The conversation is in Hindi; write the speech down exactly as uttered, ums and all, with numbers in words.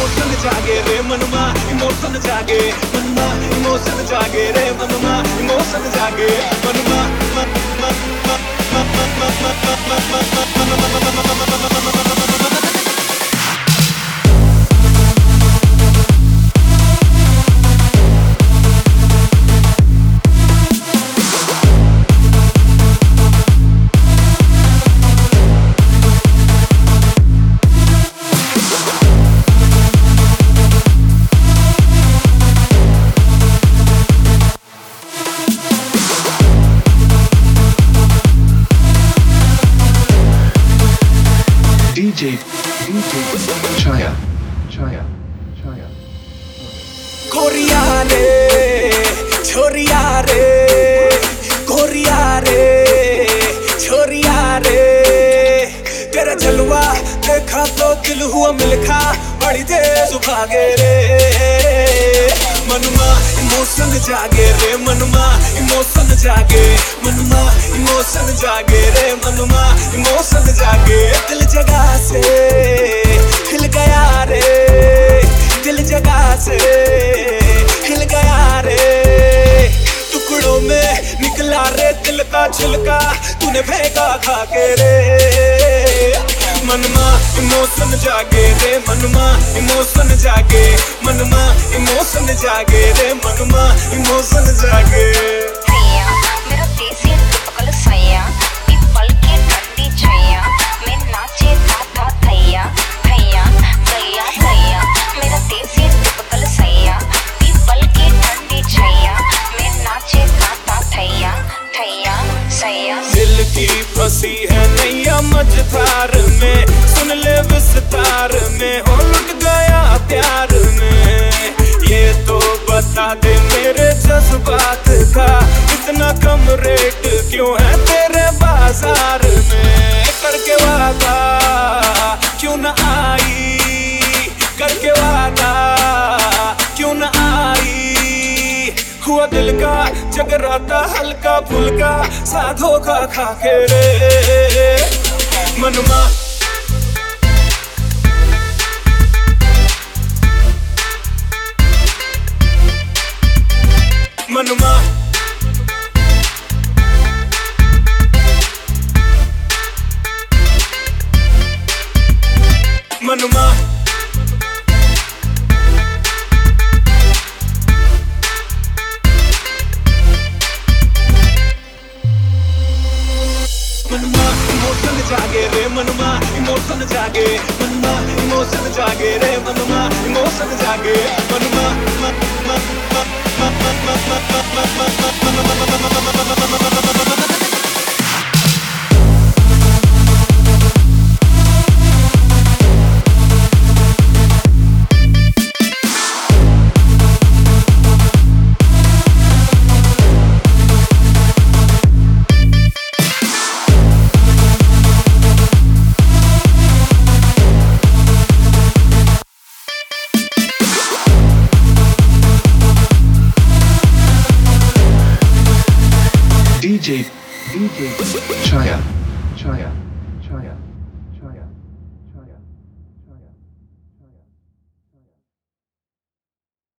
इमोशन जागे रे मनमा इमोशन जागे मनमा इमोशन जागे रे मनमा इमोशन जागे मनमा D J, D J, Chaya, Chaya, Chaya. गोरिया रे छोरिया रे गोरिया रे छोरिया रे तेरा जलवा देखा तो दिल हुआ मिलखा बड़ी तेज भागे रे मनमा इमोशन जागे रे मनमा इमोशन जागे मनमा इमोशन जागे रे मनमा इमोशन जागे दिल जगह से हिल गया रे दिल जगह से हिल गया रे टुकड़ों में निकला रे दिल का छिलका तूने फेंका खा के रे मनमा इमोशन जागे रे मनमा इमोशन जागे मनमा इमोशन जागे रे मनमा इमोशन जागे भैया मेरा देसी टिपिकल सैया पीपल की ठंडी छैया मैं नाचे था था थैया भैया भैया भैया मेरा देसी टिपिकल सैया पीपल की ठंडी छैया मैं नाचे था था थैया थैया सैया दिल की फंसी है नैया मझधार में सुन ले विस्तार में हो लुट गया प्यार में ये तो बता दे मेरे जज्बात का इतना कम रेट क्यों है तेरे बाजार में करके वादा क्यों न आई करके वादा क्यों न आई हुआ दिल का जगराता हल्का फुल्का सा धोखा खा के रे मनमा मनमा मनमा मनमा इमोशन जागे रे मनमा इमोशन जागे मनमा इमोशन जागे रे मनमा इमोशन जागे मनमा D J, D J, Chaya, Chaya.